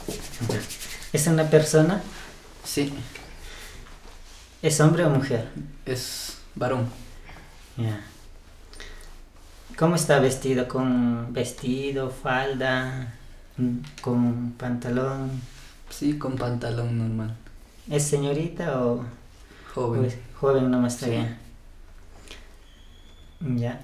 ¿Es una persona? Sí, ¿Es hombre o mujer? es varón. Ya. ¿Cómo está vestido? ¿Con vestido, falda, con pantalón? Sí, con pantalón normal. ¿Es señorita o Joven. es joven nomás está Sí. bien? Ya,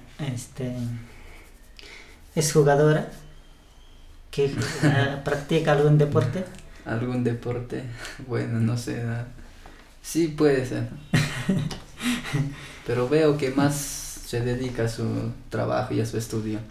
¿es jugadora? ¿Que practica algún deporte? ¿Algún deporte? Bueno, no sé. Sí, puede ser. Pero veo que más se dedica a su trabajo y a su estudio.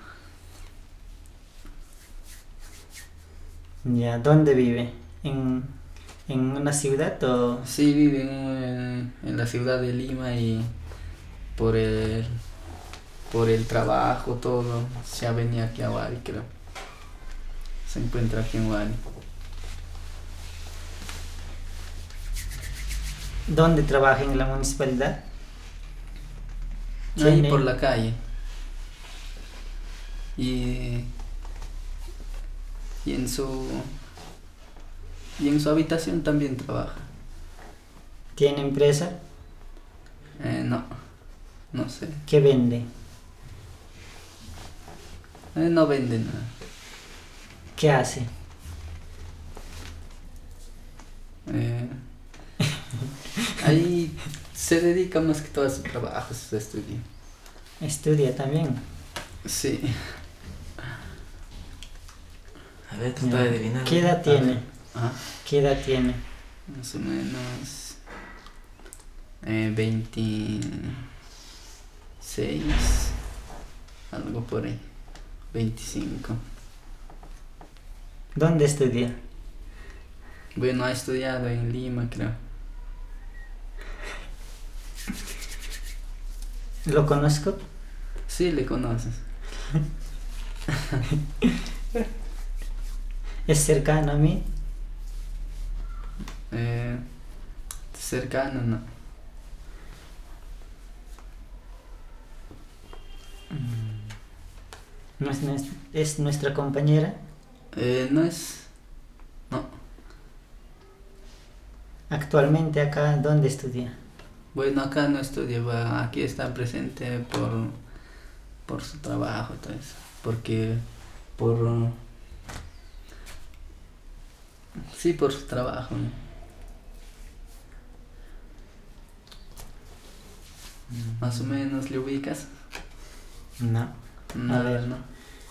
Ya, ¿dónde vive? ¿En una ciudad o...? Sí, vive en la ciudad de Lima y por el, por el trabajo, todo, se ha venido aquí a Huari, creo. Se encuentra aquí en Huari. ¿Dónde trabaja en la municipalidad? Ahí ¿Tiene- por la calle. Y, y en su y en su habitación también trabaja. ¿Tiene empresa? No, no sé. ¿Qué vende? No vende nada. ¿Qué hace? Eh, Ahí se dedica más que todo a su trabajo, a su estudio. Estudia también. Sí. A ver, Ya. trata de adivinar. ¿Qué edad A tiene? ver. Ah, ¿Qué edad tiene? más o menos 26, algo por ahí. 25. ¿Dónde estudia? Bueno, ha estudiado en Lima, creo. ¿Lo conozco? Sí, le conoces. ¿Es cercano a mí? Cercano, no. ¿No es nuestra compañera? No es. No. Actualmente acá, ¿dónde estudia? Bueno, acá no estudia, aquí está presente por su trabajo y todo eso. Porque por sí, por su trabajo, ¿no? Más o menos le ubicas. No. No, ver. no.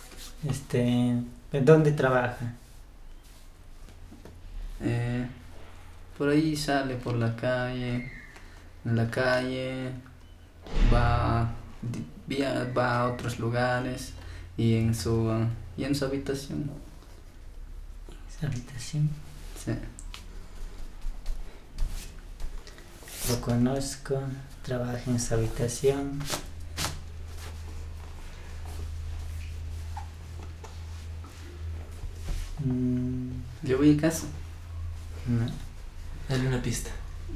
¿Dónde trabaja? Por ahí sale por la calle, en la calle va a otros lugares y en su habitación. ¿Su habitación? Sí. Lo conozco, trabaja en su habitación. ¿Le ubicas? No. Dale una pista.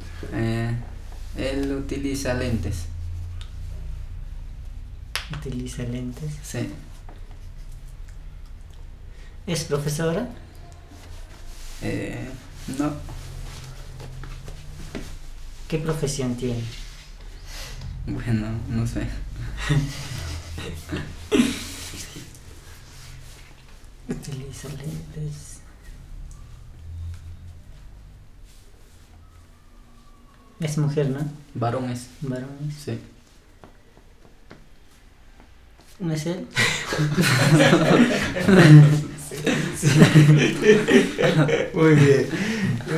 Él utiliza lentes. Utiliza lentes. Sí. ¿Es profesora? No. ¿Qué profesión tiene? Bueno, no sé. Utiliza lentes. Es mujer, ¿no? Varón es. Varones. Sí. ¿No es él? Muy bien.